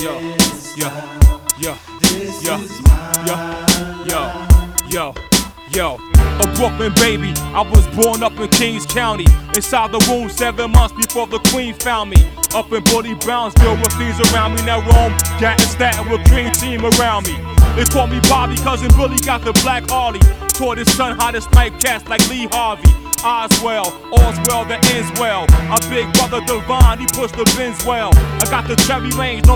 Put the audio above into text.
yo, yo, yo, yo, yo, yo, yo, yo. A Brooklyn baby, I was born up in Kings County. Inside the room 7 months before the Queen found me. Up in Bully Brownsville with thieves around me. Now Rome, Gatton, Staten with Dream Team around me. They call me Bobby, cousin Billy got the black Harley. Taught his son how to snipe cats like Lee Harvey. Oswell, all's well that ends well. A big brother Divine, he pushed the bins well. I got the cherry range, no